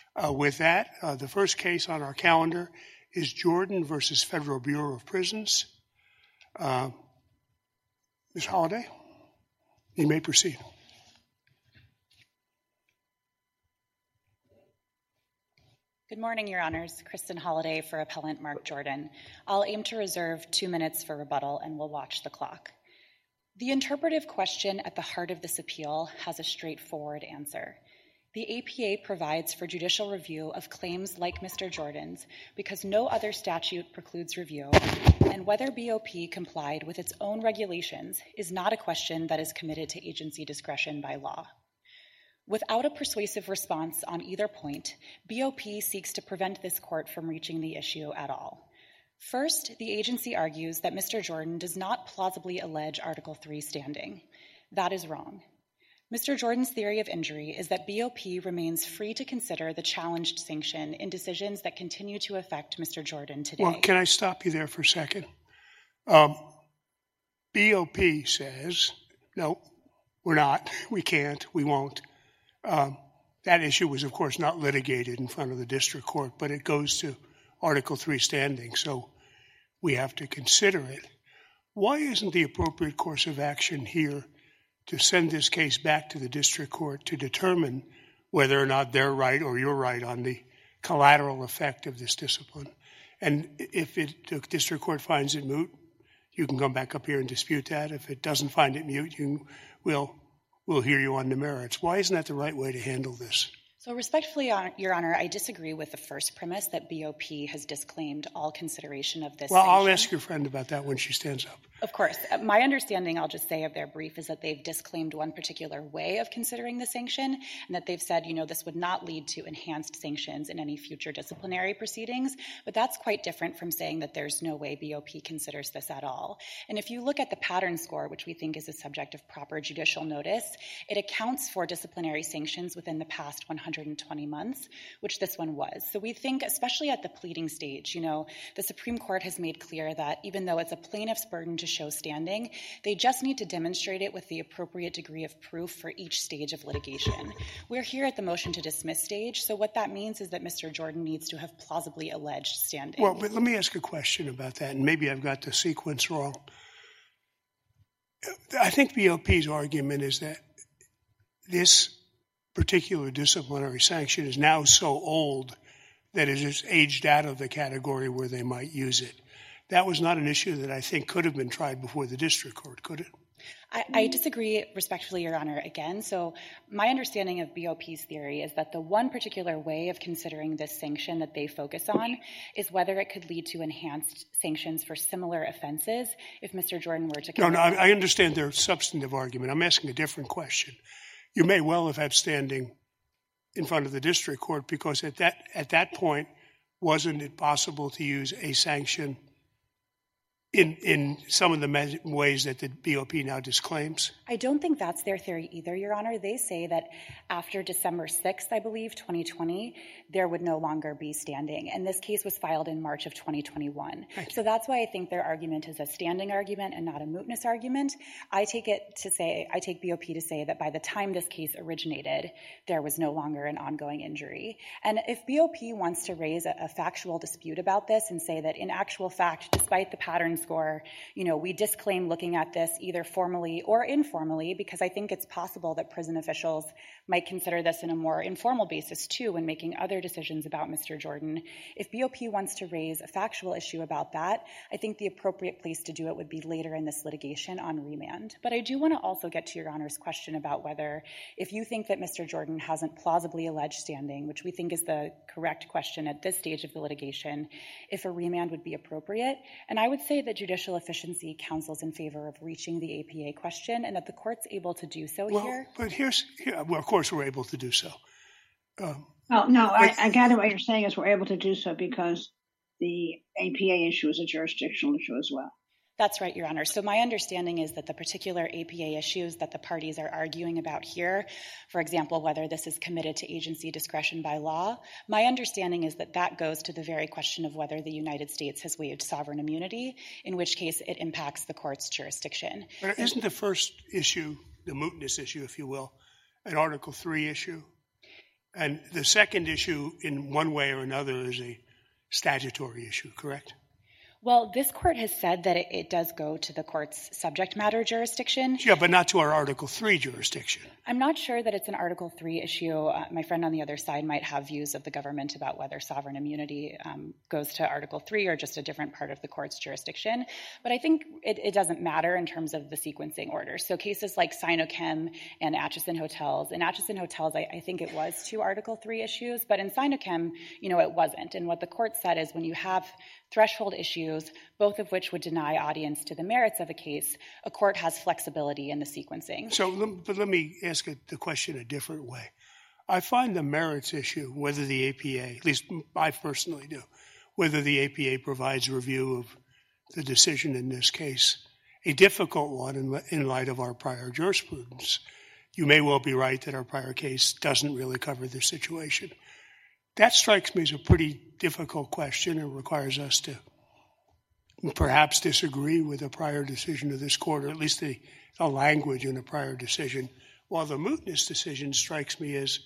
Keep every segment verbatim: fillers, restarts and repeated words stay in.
Uh, with that, uh, the first case on our calendar is Jordan versus Federal Bureau of Prisons. Uh, Miz Holliday, you may proceed. Good morning, Your Honors. Kristen Holliday for Appellant Mark Jordan. I'll aim to reserve two minutes for rebuttal, and we'll watch the clock. The interpretive question at the heart of this appeal has a straightforward answer. The A P A provides for judicial review of claims like Mister Jordan's because no other statute precludes review, and whether B O P complied with its own regulations is not a question that is committed to agency discretion by law. Without a persuasive response on either point, B O P seeks to prevent this court from reaching the issue at all. First, the agency argues that Mister Jordan does not plausibly allege Article three standing. That is wrong. Mister Jordan's theory of injury is that B O P remains free to consider the challenged sanction in decisions that continue to affect Mister Jordan today. Well, can I stop you there for a second? Um, B O P says, no, we're not, we can't, we won't. Um, that issue was, of course, not litigated in front of the district court, but it goes to Article three standing, so we have to consider it. Why isn't the appropriate course of action here to send this case back to the district court to determine whether or not they're right or you're right on the collateral effect of this discipline? And if it, the district court finds it moot, you can come back up here and dispute that. If it doesn't find it moot, you will we'll hear you on the merits. Why isn't that the right way to handle this? So respectfully, Your Honor, I disagree with the first premise that B O P has disclaimed all consideration of this Well, sanction. I'll ask your friend about that when she stands up. Of course. My understanding, I'll just say, of their brief is that they've disclaimed one particular way of considering the sanction, and that they've said, you know, this would not lead to enhanced sanctions in any future disciplinary proceedings. But that's quite different from saying that there's no way B O P considers this at all. And if you look at the pattern score, which we think is a subject of proper judicial notice, it accounts for disciplinary sanctions within the past one hundred twenty months, which this one was. So we think, especially at the pleading stage, you know, the Supreme Court has made clear that even though it's a plaintiff's burden to show standing, they just need to demonstrate it with the appropriate degree of proof for each stage of litigation. We're here at the motion to dismiss stage, so what that means is that Mister Jordan needs to have plausibly alleged standing. Well, but let me ask a question about that, and maybe I've got the sequence wrong. I think B O P's argument is that this particular disciplinary sanction is now so old that it is aged out of the category where they might use it. That was not an issue that I think could have been tried before the district court, could it? I, I disagree respectfully, Your Honor, again. So my understanding of B O P's theory is that the one particular way of considering this sanction that they focus on is whether it could lead to enhanced sanctions for similar offenses if Mister Jordan were to commit. No, no, I, I understand their substantive argument. I'm asking a different question. You may well have had standing in front of the district court because at that at that point, wasn't it possible to use a sanction in in some of the me- ways that the B O P now disclaims? I don't think that's their theory either, Your Honor. They say that after December sixth, I believe, twenty twenty, there would no longer be standing. And this case was filed in March of twenty twenty-one. So that's why I think their argument is a standing argument and not a mootness argument. I take it to say, I take B O P to say that by the time this case originated, there was no longer an ongoing injury. And if B O P wants to raise a, a factual dispute about this and say that in actual fact, despite the pattern score, you know, we disclaim looking at this either formally or informally, because I think it's possible that prison officials might consider this in a more informal basis too when making other decisions about Mister Jordan. If B O P wants to raise a factual issue about that, I think the appropriate place to do it would be later in this litigation on remand. But I do want to also get to Your Honor's question about whether, if you think that Mister Jordan hasn't plausibly alleged standing, which we think is the correct question at this stage of the litigation, if a remand would be appropriate. And I would say that judicial efficiency counsels in favor of reaching the A P A question and that the court's able to do so well, here. But here's, yeah, well, of course we're able to do so. Um, well, no, I, I gather what you're saying is we're able to do so because the A P A issue is a jurisdictional issue as well. That's right, Your Honor. So my understanding is that the particular A P A issues that the parties are arguing about here, for example, whether this is committed to agency discretion by law, my understanding is that that goes to the very question of whether the United States has waived sovereign immunity, in which case it impacts the court's jurisdiction. But isn't the first issue, the mootness issue, if you will, an Article three issue? And the second issue, in one way or another, is a statutory issue, correct? Well, this court has said that it, it does go to the court's subject matter jurisdiction. Yeah, but not to our Article three jurisdiction. I'm not sure that it's an Article three issue. Uh, my friend on the other side might have views of the government about whether sovereign immunity um, goes to Article three or just a different part of the court's jurisdiction. But I think it, it doesn't matter in terms of the sequencing order. So cases like Sinochem and Atchison Hotels. In Atchison Hotels, I, I think it was two Article three issues, but in Sinochem, you know, it wasn't. And what the court said is when you have threshold issues, both of which would deny audience to the merits of a case, a court has flexibility in the sequencing. So, but let me ask it, the question a different way. I find the merits issue, whether the A P A, at least I personally do, whether the A P A provides review of the decision in this case, a difficult one in, in light of our prior jurisprudence. You may well be right that our prior case doesn't really cover this situation. That strikes me as a pretty difficult question. It requires us to perhaps disagree with a prior decision of this court, or at least the, the language in a prior decision, while the mootness decision strikes me as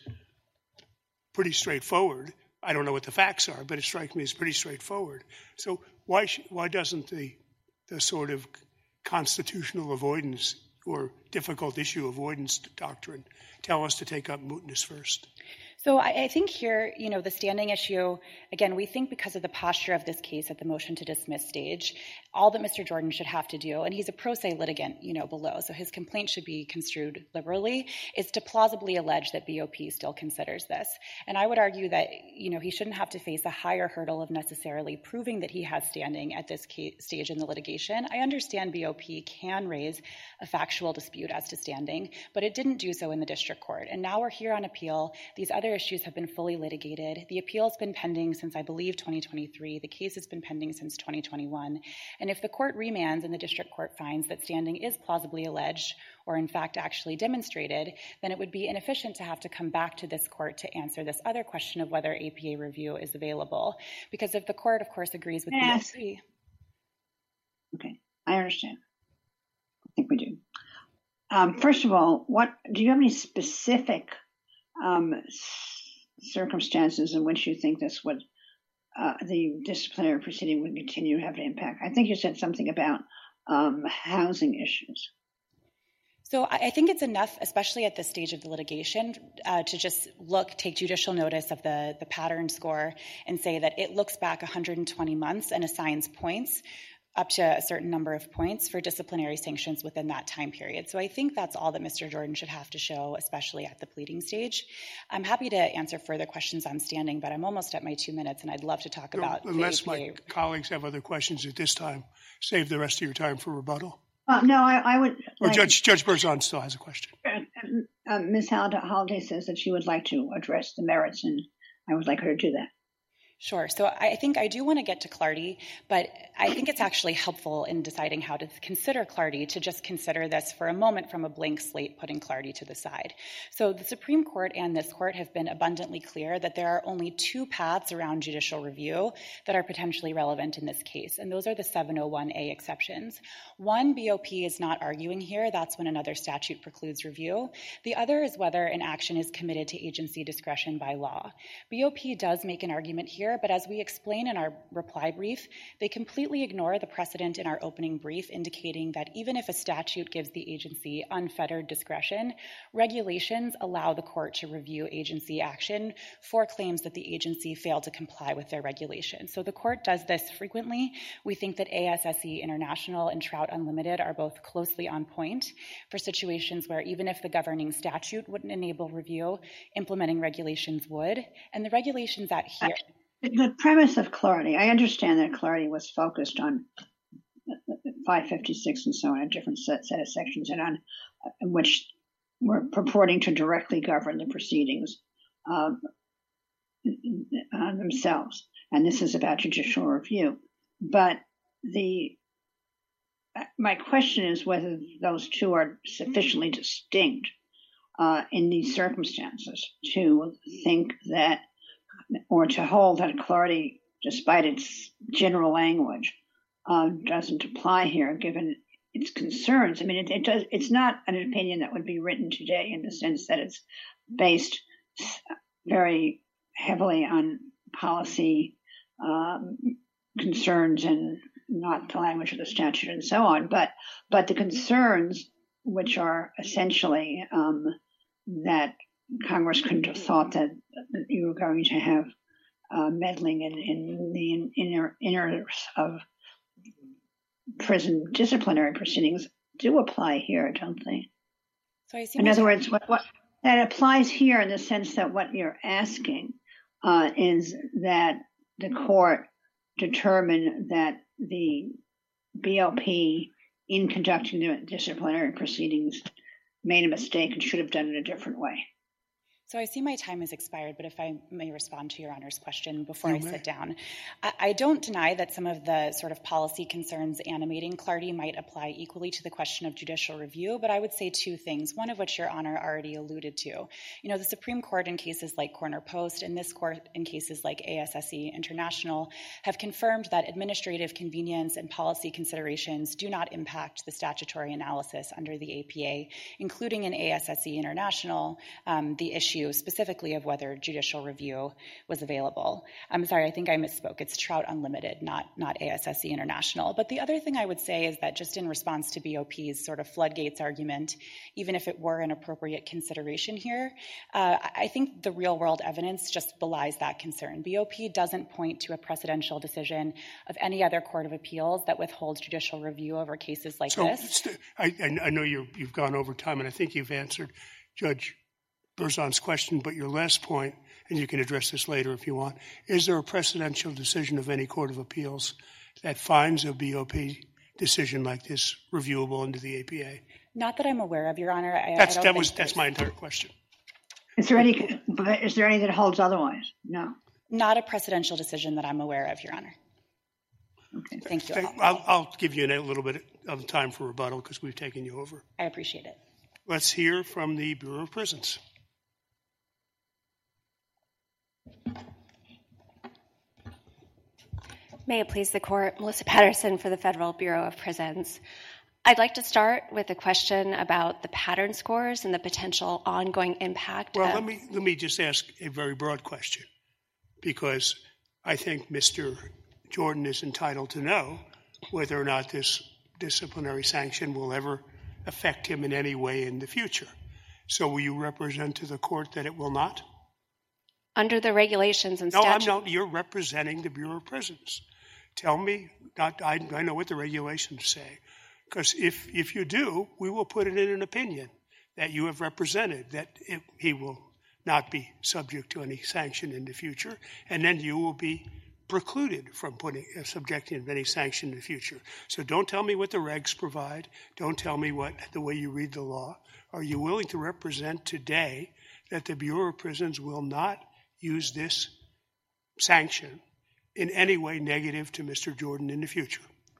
pretty straightforward. I don't know what the facts are, but it strikes me as pretty straightforward. So why sh- why doesn't the the sort of constitutional avoidance or difficult issue avoidance doctrine tell us to take up mootness first? So I, I think here, you know, the standing issue, again, we think because of the posture of this case at the motion to dismiss stage, all that Mister Jordan should have to do, and he's a pro se litigant, you know, below, so his complaint should be construed liberally, is to plausibly allege that B O P still considers this. And I would argue that, you know, he shouldn't have to face a higher hurdle of necessarily proving that he has standing at this case, stage in the litigation. I understand B O P can raise a factual dispute as to standing, but it didn't do so in the district court. And now we're here on appeal. These other issues have been fully litigated. The appeal's been pending since, I believe, twenty twenty-three. The case has been pending since twenty twenty-one. And if the court remands and the district court finds that standing is plausibly alleged or in fact actually demonstrated, then it would be inefficient to have to come back to this court to answer this other question of whether A P A review is available. Because if the court, of course, agrees with yes. B O P. Okay, I understand. I think we do. Um, first of all, what do you have any specific um, circumstances in which you think this would, uh, the disciplinary proceeding would continue to have an impact? I think you said something about um, housing issues. So I think it's enough, especially at this stage of the litigation, uh, to just look, take judicial notice of the, the pattern score and say that it looks back one hundred twenty months and assigns points up to a certain number of points for disciplinary sanctions within that time period. So I think that's all that Mister Jordan should have to show, especially at the pleading stage. I'm happy to answer further questions on standing, but I'm almost at my two minutes, and I'd love to talk about Unless the A P A. my colleagues have other questions at this time, save the rest of your time for rebuttal. Uh, no, I, I would. Or like, Judge Judge Berzon still has a question. Uh, uh, Miz Holliday says that she would like to address the merits, and I would like her to do that. Sure. So I think I do want to get to Clardy, but I think it's actually helpful in deciding how to consider Clardy to just consider this for a moment from a blank slate, putting Clardy to the side. So the Supreme Court and this court have been abundantly clear that there are only two paths around judicial review that are potentially relevant in this case, and those are the seven oh one A exceptions. One, B O P is not arguing here. That's when another statute precludes review. The other is whether an action is committed to agency discretion by law. B O P does make an argument here, but as we explain in our reply brief, they completely ignore the precedent in our opening brief indicating that even if a statute gives the agency unfettered discretion, regulations allow the court to review agency action for claims that the agency failed to comply with their regulations. So the court does this frequently. We think that A S S E International and Trout Unlimited are both closely on point for situations where even if the governing statute wouldn't enable review, implementing regulations would. And the regulations at here... The premise of Clardy, I understand that Clardy was focused on five fifty-six and so on, a different set, set of sections, and on uh, which were purporting to directly govern the proceedings um, uh, themselves. And this is about judicial review. But the my question is whether those two are sufficiently distinct uh, in these circumstances to think that, or to hold that Clardy, despite its general language, uh, doesn't apply here, given its concerns. I mean, it, it does. It's not an opinion that would be written today in the sense that it's based very heavily on policy um, concerns and not the language of the statute and so on, but but the concerns, which are essentially um, that Congress couldn't have thought that you were going to have uh, meddling in, in the inner inners of prison disciplinary proceedings, do apply here, don't they? So I see in other words, what, what that applies here in the sense that what you're asking uh, is that the court determine that the B O P, in conducting the disciplinary proceedings, made a mistake and should have done it a different way. So I see my time has expired, but if I may respond to Your Honor's question before You I may. sit down. I, I don't deny that some of the sort of policy concerns animating Clardy might apply equally to the question of judicial review, but I would say two things, one of which Your Honor already alluded to. You know, the Supreme Court in cases like Corner Post and this court in cases like A S S E International have confirmed that administrative convenience and policy considerations do not impact the statutory analysis under the A P A, including in A S S E International, um, the issue specifically of whether judicial review was available. I'm sorry, I think I misspoke. It's Trout Unlimited, not, not A S S E International. But the other thing I would say is that just in response to B O P's sort of floodgates argument, even if it were an appropriate consideration here, uh, I think the real world evidence just belies that concern. B O P doesn't point to a precedential decision of any other court of appeals that withholds judicial review over cases like so this. I, I know you're, you've gone over time, and I think you've answered Judge Berzon's question, but your last point, and you can address this later if you want, is there a precedential decision of any court of appeals that finds a B O P decision like this reviewable under the A P A? Not that I'm aware of, Your Honor. I, That's, I don't that think was, that's there's- my entire question. Is there any? But is there any that holds otherwise? No. Not a precedential decision that I'm aware of, Your Honor. Okay. Thank you. Thank- I'll, I'll give you a little bit of time for rebuttal because we've taken you over. I appreciate it. Let's hear from the Bureau of Prisons. May it please the Court, Melissa Patterson for the Federal Bureau of Prisons. I'd like to start with a question about the pattern scores and the potential ongoing impact. Well, of, let me let me just ask a very broad question, because I think Mister Jordan is entitled to know whether or not this disciplinary sanction will ever affect him in any way in the future. So will you represent to the court that it will not? Under the regulations and No, I'm statutes. not. You're representing the Bureau of Prisons. Tell me, not, I, I know what the regulations say, because if, if you do, we will put it in an opinion that you have represented, that it, he will not be subject to any sanction in the future, and then you will be precluded from putting uh, subjecting him to any sanction in the future. So don't tell me what the regs provide. Don't tell me what the way you read the law. Are you willing to represent today that the Bureau of Prisons will not use this sanction in any way negative to Mister Jordan in the future?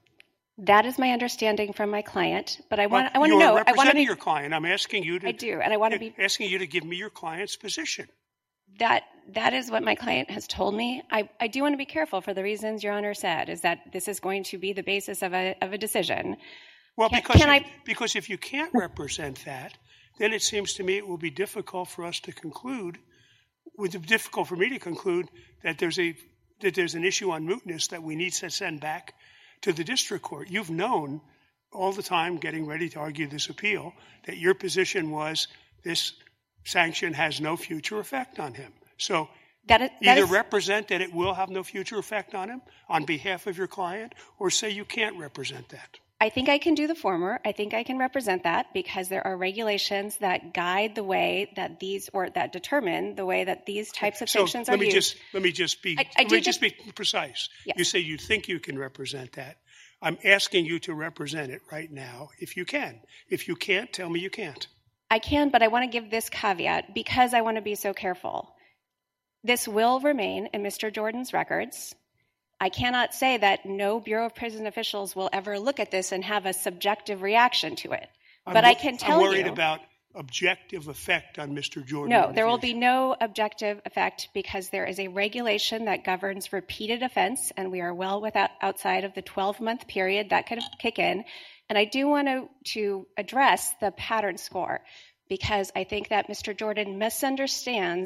That is my understanding from my client, but I want But I want to you know. are I want to representing be. your client. I'm asking you to. I do, and I want to be. asking you to give me your client's position. That that is what my client has told me. I, I do want to be careful for the reasons Your Honor said, is that this is going to be the basis of a of a decision. Well, Can- because can if, I- because if you can't represent that, then it seems to me it will be difficult for us to conclude. Would be difficult for me to conclude that there's a that there's an issue on mootness that we need to send back to the district court. You've known all the time, getting ready to argue this appeal, that your position was this sanction has no future effect on him. So That is, that either is, represent that it will have no future effect on him on behalf of your client, or say you can't represent that. I think I can do the former. I think I can represent that because there are regulations that guide the way that these, or that determine the way that these types of So sanctions let are me used. just let me just be I- I let do me just just- be precise. Yes. You say you think you can represent that. I'm asking you to represent it right now, if you can. If you can't, tell me you can't. I can, but I want to give this caveat because I want to be so careful. This will remain in Mister Jordan's records. I cannot say that no Bureau of Prison officials will ever look at this and have a subjective reaction to it. I'm But wo- I can tell I'm worried you, about objective effect on Mister Jordan. no, in the there will future. be no objective effect because there is a regulation that governs repeated offense, and we are well without, outside of the twelve-month period that could kick in. And I do want to, to address the pattern score because I think that Mister Jordan misunderstands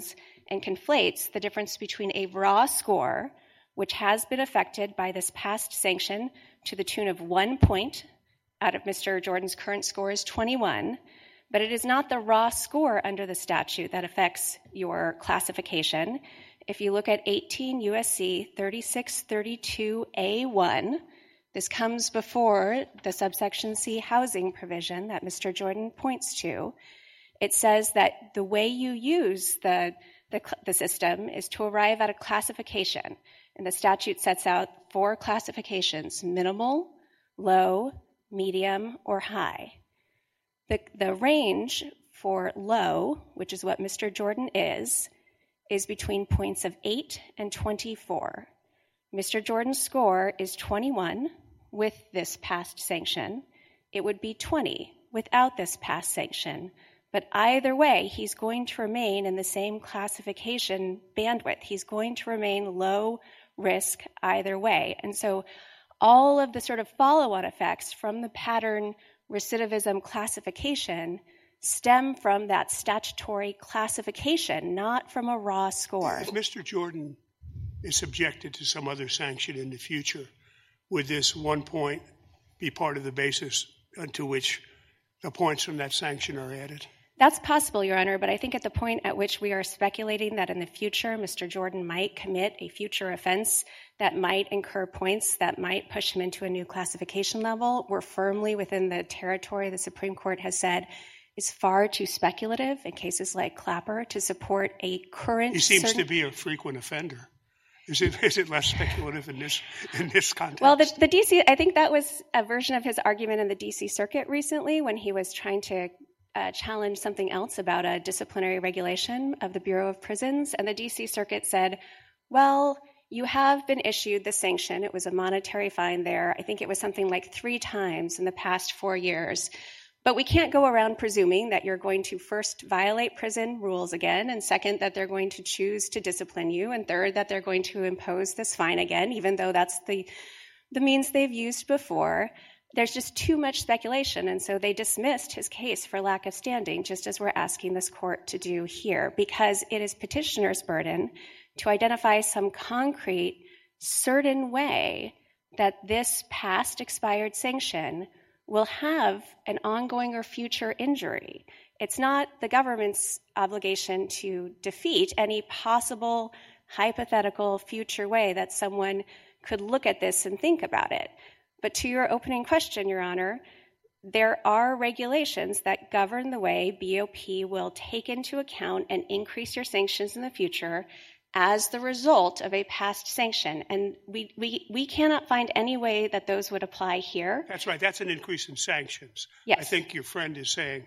and conflates the difference between a raw score, which has been affected by this past sanction to the tune of one point out of Mister Jordan's current score is twenty-one, but it is not the raw score under the statute that affects your classification. If you look at eighteen U S C thirty-six thirty-two A one, this comes before the subsection C housing provision that Mister Jordan points to. It says that the way you use the, the, the system is to arrive at a classification. And the statute sets out four classifications: minimal, low, medium, or high. The, the range for low, which is what Mister Jordan is, is between points of eight and twenty-four. Mister Jordan's score is twenty-one with this past sanction. It would be twenty without this past sanction. But either way, he's going to remain in the same classification bandwidth. He's going to remain low risk either way. And so all of the sort of follow-on effects from the pattern recidivism classification stem from that statutory classification, not from a raw score. If Mister Jordan is subjected to some other sanction in the future, would this one point be part of the basis to which the points from that sanction are added? That's possible, Your Honor, but I think at the point at which we are speculating that in the future Mister Jordan might commit a future offense that might incur points that might push him into a new classification level, we're firmly within the territory the Supreme Court has said is far too speculative in cases like Clapper to support a current... He seems certain- to be a frequent offender. Is it, is it less speculative in this in this context? Well, the, the D C, I think that was a version of his argument in the D C Circuit recently when he was trying to uh, challenge something else about a disciplinary regulation of the Bureau of Prisons. And the D C Circuit said, well, you have been issued the sanction. It was a monetary fine there. I think it was something like three times in the past four years. But we can't go around presuming that you're going to first violate prison rules again, and second, that they're going to choose to discipline you, and third, that they're going to impose this fine again, even though that's the, the means they've used before. There's just too much speculation, and so they dismissed his case for lack of standing, just as we're asking this court to do here, because it is petitioner's burden to identify some concrete, certain way that this past expired sanction will have an ongoing or future injury. It's not the government's obligation to defeat any possible hypothetical future way that someone could look at this and think about it. But to your opening question, Your Honor, there are regulations that govern the way B O P will take into account and increase your sanctions in the future as the result of a past sanction. And we, we, we cannot find any way that those would apply here. That's right. That's an increase in sanctions. Yes. I think your friend is saying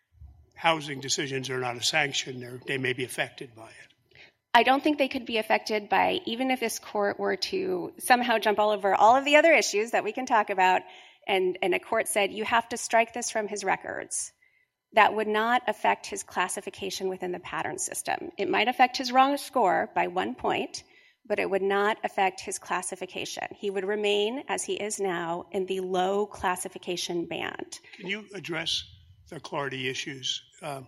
housing decisions are not a sanction. They're, they may be affected by it. I don't think they could be affected by, even if this court were to somehow jump all over all of the other issues that we can talk about, and, and a court said, you have to strike this from his records. That would not affect his classification within the pattern system. It might affect his wrong score by one point, but it would not affect his classification. He would remain, as he is now, in the low classification band. Can you address the Clardy issues? Um,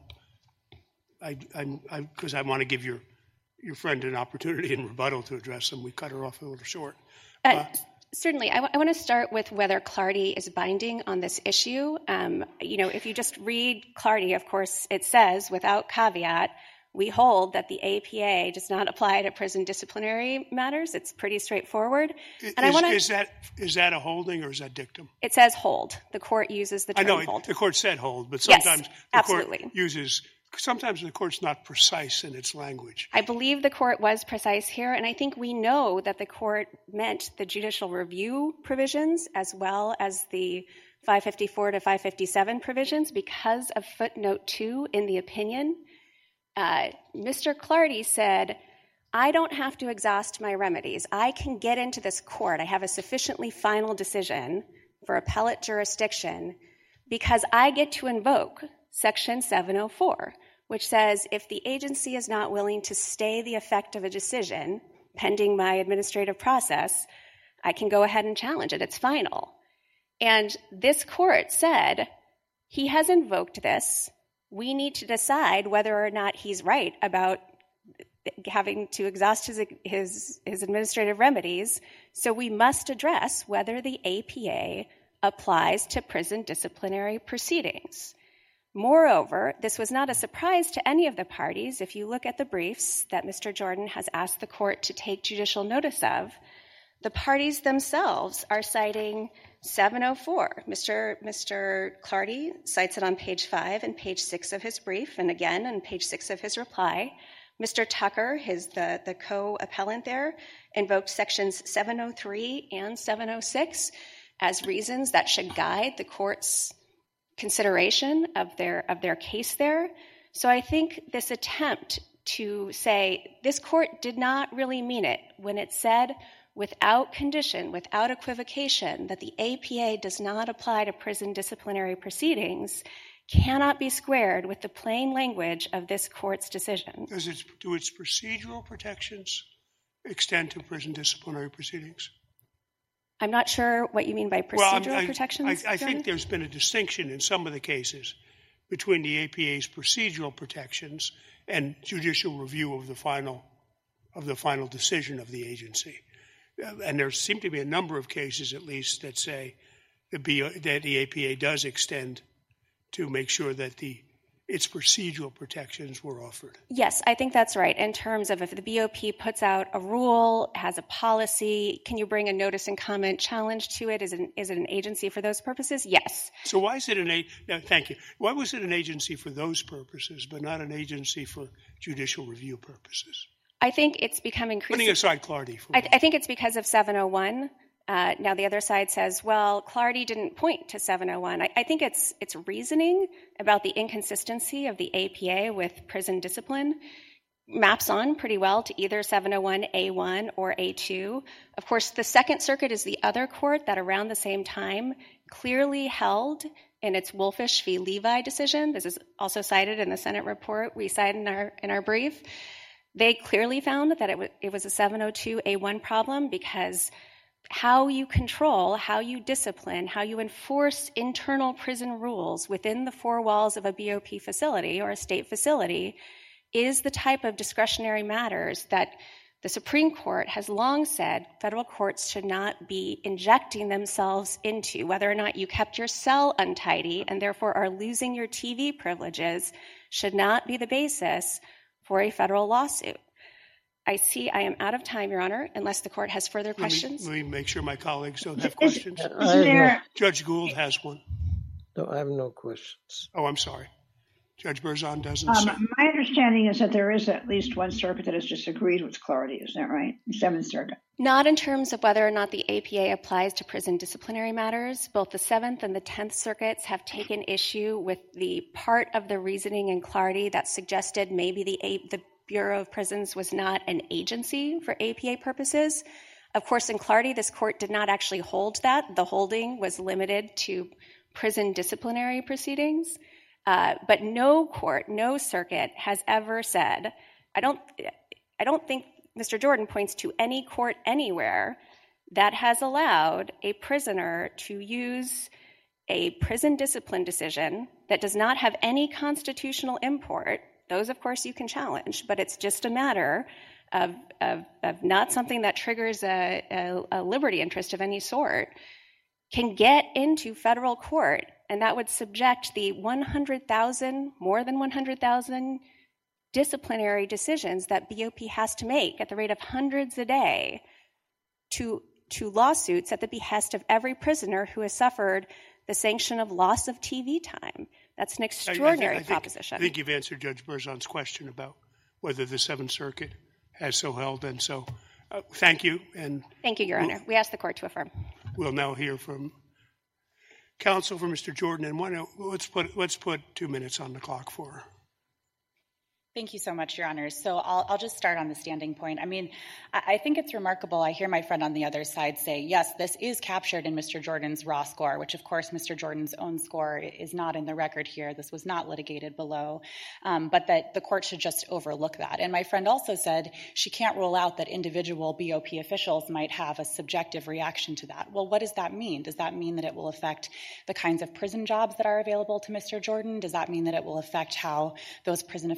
I, because I, I, I want to give your your friend an opportunity in rebuttal to address them. We cut her off a little short. Uh, uh, Certainly. I, w- I want to start with whether Clardy is binding on this issue. Um, you know, if you just read Clardy, of course, it says, without caveat, we hold that the A P A does not apply to prison disciplinary matters. It's pretty straightforward. Is, and I want to. Is that is that a holding or is that dictum? It says hold. The court uses the term I know hold. the court said hold, but sometimes yes, the absolutely. court uses. Sometimes the court's not precise in its language. I believe the court was precise here, and I think we know that the court meant the judicial review provisions as well as the five fifty-four to five fifty-seven provisions because of footnote two in the opinion. Uh, Mister Clardy said, I don't have to exhaust my remedies. I can get into this court. I have a sufficiently final decision for appellate jurisdiction because I get to invoke Section seven oh four, which says if the agency is not willing to stay the effect of a decision pending my administrative process, I can go ahead and challenge it. It's final. And this court said he has invoked this. We need to decide whether or not he's right about having to exhaust his, his, his administrative remedies. So we must address whether the A P A applies to prison disciplinary proceedings. Moreover, this was not a surprise to any of the parties. If you look at the briefs that Mister Jordan has asked the court to take judicial notice of, the parties themselves are citing seven oh four. Mister Mister Clardy cites it on page five and page six of his brief, and again on page six of his reply. Mister Tucker, his the, the co-appellant there, invoked sections seven oh three and seven oh six as reasons that should guide the court's consideration of their of their case there. So I think this attempt to say this court did not really mean it when it said without condition, without equivocation, that the A P A does not apply to prison disciplinary proceedings cannot be squared with the plain language of this court's decision. Does it, do its procedural protections extend to prison disciplinary proceedings? I'm not sure what you mean by procedural well, I, protections. I, I think there's been a distinction in some of the cases between the A P A's procedural protections and judicial review of the final of the final decision of the agency. Uh, and there seem to be a number of cases, at least, that say the B O, that the A P A does extend to make sure that the its procedural protections were offered. Yes, I think that's right. In terms of if the B O P puts out a rule, has a policy, can you bring a notice and comment challenge to it? Is it, is it an agency for those purposes? Yes. So why is it an a- no, thank you. Why was it an agency for those purposes, but not an agency for judicial review purposes? I think it's become increasingly... Putting aside Clardy for I, I think it's because of seven oh one. Uh, now, the other side says, well, Clardy didn't point to seven oh one. I, I think it's it's reasoning about the inconsistency of the A P A with prison discipline maps on pretty well to either seven oh one A one or A two. Of course, the Second Circuit is the other court that around the same time clearly held in its Wolfish v. Levi decision. This is also cited in the Senate report we cited in our, in our brief. They clearly found that it, w- it was a seven oh two A one problem because how you control, how you discipline, how you enforce internal prison rules within the four walls of a B O P facility or a state facility is the type of discretionary matters that the Supreme Court has long said federal courts should not be injecting themselves into. Whether or not you kept your cell untidy and therefore are losing your T V privileges should not be the basis for a federal lawsuit. I see I am out of time, Your Honor, unless the court has further questions. Let me, let me make sure my colleagues don't have questions. Is there, Judge Gould has one. No, I have no questions. Oh, I'm sorry. Judge Berzon doesn't. um, my understanding is that there is at least one circuit that has disagreed with Clardy. Is that right? The Seventh Circuit. Not in terms of whether or not the A P A applies to prison disciplinary matters. Both the Seventh and the Tenth Circuits have taken issue with the part of the reasoning in Clardy that suggested maybe the, A- the Bureau of Prisons was not an agency for A P A purposes. Of course, in Clardy, this court did not actually hold that. The holding was limited to prison disciplinary proceedings. Uh, but no court, no circuit has ever said, I don't, I don't think Mister Jordan points to any court anywhere that has allowed a prisoner to use a prison discipline decision that does not have any constitutional import. Those, of course, you can challenge, but it's just a matter of, of, of not something that triggers a, a, a liberty interest of any sort, can get into federal court, and that would subject the one hundred thousand, more than one hundred thousand disciplinary decisions that B O P has to make at the rate of hundreds a day to, to lawsuits at the behest of every prisoner who has suffered the sanction of loss of T V time. That's an extraordinary I, I think, proposition. I think you've answered Judge Berzon's question about whether the Seventh Circuit has so held. And so uh, thank you. And Thank you, Your we'll, Honor. We ask the court to affirm. We'll now hear from counsel for Mister Jordan. And why don't, let's put, let's put two minutes on the clock for her. Thank you so much, Your Honors. So I'll, I'll just start on the standing point. I mean, I, I think it's remarkable. I hear my friend on the other side say, yes, this is captured in Mister Jordan's raw score, which, of course, Mister Jordan's own score is not in the record here. This was not litigated below, um, but that the court should just overlook that. And my friend also said she can't rule out that individual B O P officials might have a subjective reaction to that. Well, what does that mean? Does that mean that it will affect the kinds of prison jobs that are available to Mister Jordan? Does that mean that it will affect how those prison officials treat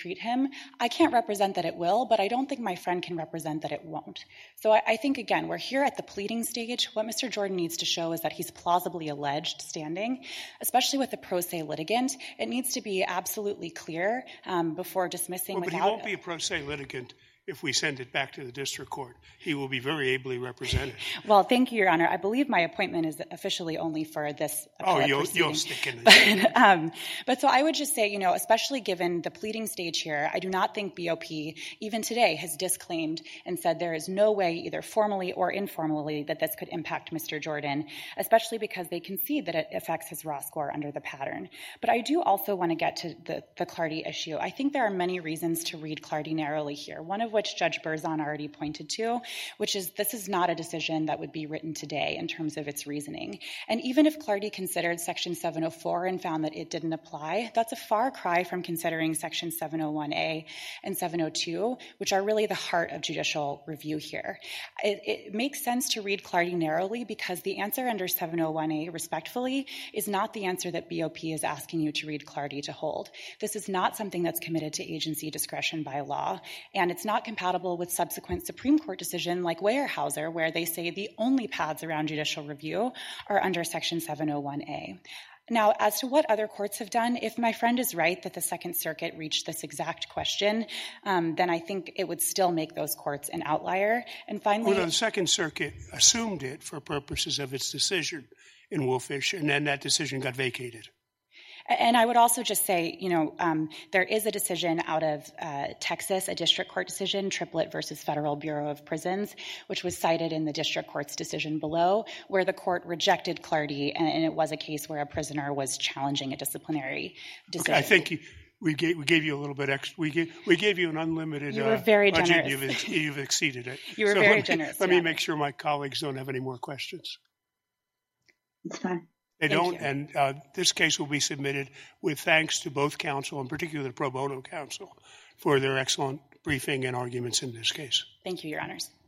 treat him. I can't represent that it will, but I don't think my friend can represent that it won't. So I, I think, again, we're here at the pleading stage. What Mister Jordan needs to show is that he's plausibly alleged standing, especially with a pro se litigant. It needs to be absolutely clear um, before dismissing well, but without... he won't be a pro se litigant if we send it back to the district court. He will be very ably represented. Well, thank you, Your Honor. I believe my appointment is officially only for this Oh, you'll, proceeding. you'll stick in it. But, um, but so I would just say, you know, especially given the pleading stage here, I do not think B O P, even today, has disclaimed and said there is no way, either formally or informally, that this could impact Mister Jordan, especially because they concede that it affects his raw score under the pattern. But I do also want to get to the, the Clardy issue. I think there are many reasons to read Clardy narrowly here, one of which Judge Berzon already pointed to, which is this is not a decision that would be written today in terms of its reasoning. And even if Clardy considered Section seven oh four and found that it didn't apply, that's a far cry from considering Section seven oh one A and seven oh two, which are really the heart of judicial review here. It, it makes sense to read Clardy narrowly because the answer under seven oh one A, respectfully, is not the answer that B O P is asking you to read Clardy to hold. This is not something that's committed to agency discretion by law, and it's not compatible with subsequent Supreme Court decision like Weyerhaeuser, where they say the only paths around judicial review are under Section seven oh one A. Now, as to what other courts have done, if my friend is right that the Second Circuit reached this exact question, um, then I think it would still make those courts an outlier. And finally— Well, the Second Circuit assumed it for purposes of its decision in Wolfish, and then that decision got vacated. And I would also just say, you know, um, there is a decision out of uh, Texas, a district court decision, Triplett versus Federal Bureau of Prisons, which was cited in the district court's decision below, where the court rejected Clardy, and, and it was a case where a prisoner was challenging a disciplinary decision. Okay, I think you, we, gave, we gave you a little bit extra. We gave, we gave you an unlimited you were very uh, budget. generous. You've, ex- you've exceeded it. You were so very let me, generous. Let yeah. me make sure my colleagues don't have any more questions. It's fine. They Thank don't, you. and uh, this case will be submitted with thanks to both counsel, and particularly the pro bono counsel, for their excellent briefing and arguments in this case. Thank you, Your Honors.